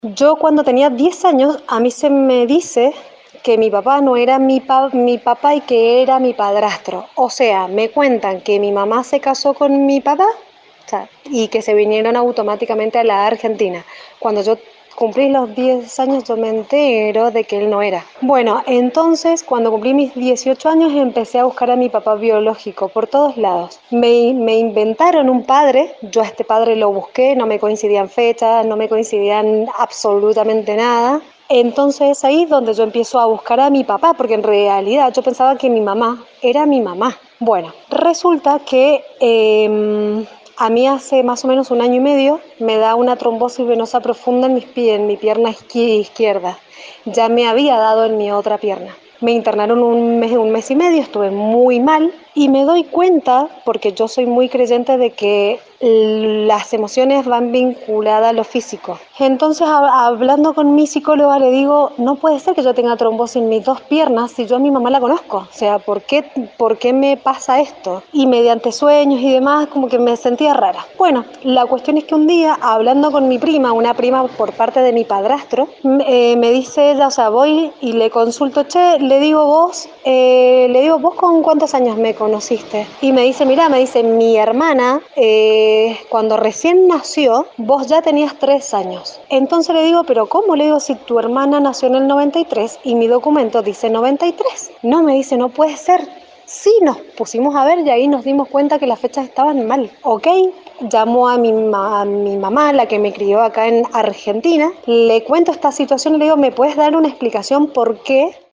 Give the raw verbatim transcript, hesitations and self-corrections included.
Yo cuando tenía diez años, a mí se me dice que mi papá no era mi, pa mi papá y que era mi padrastro. O sea, me cuentan que mi mamá se casó con mi papá, o sea, y que se vinieron automáticamente a la Argentina. Cuando yo cumplí los diez años, yo me entero de que él no era. Bueno, entonces, cuando cumplí mis dieciocho años, empecé a buscar a mi papá biológico por todos lados. Me, me inventaron un padre, yo a este padre lo busqué, no me coincidían fechas, no me coincidían absolutamente nada. Entonces es ahí donde yo empiezo a buscar a mi papá, porque en realidad yo pensaba que mi mamá era mi mamá. Bueno, resulta que eh, a mí hace más o menos un año y medio me da una trombosis venosa profunda en, mis pie, en mi pierna izquierda. Ya me había dado en mi otra pierna. Me internaron un mes, un mes y medio, estuve muy mal y me doy cuenta, porque yo soy muy creyente de que las emociones van vinculadas a lo físico. Entonces, hablando con mi psicóloga, le digo, no puede ser que yo tenga trombosis en mis dos piernas si yo a mi mamá la conozco. O sea, ¿por qué, por qué me pasa esto? Y mediante sueños y demás, como que me sentía rara. Bueno, la cuestión es que un día, hablando con mi prima, una prima por parte de mi padrastro, eh, me dice ella, o sea, voy y le consulto, che, le digo vos, eh, le digo, ¿vos con cuántos años me conociste? Y me dice, mirá, me dice, mi hermana, eh, cuando recién nació, vos ya tenías tres años. Entonces le digo, pero ¿cómo? Le digo, si tu hermana nació en el noventa y tres y mi documento dice noventa y tres. No, me dice, no puede ser. Sí, nos pusimos a ver y ahí nos dimos cuenta que las fechas estaban mal. Ok, llamó a mi, ma a mi mamá, la que me crió acá en Argentina, le cuento esta situación y le digo, ¿me puedes dar una explicación por qué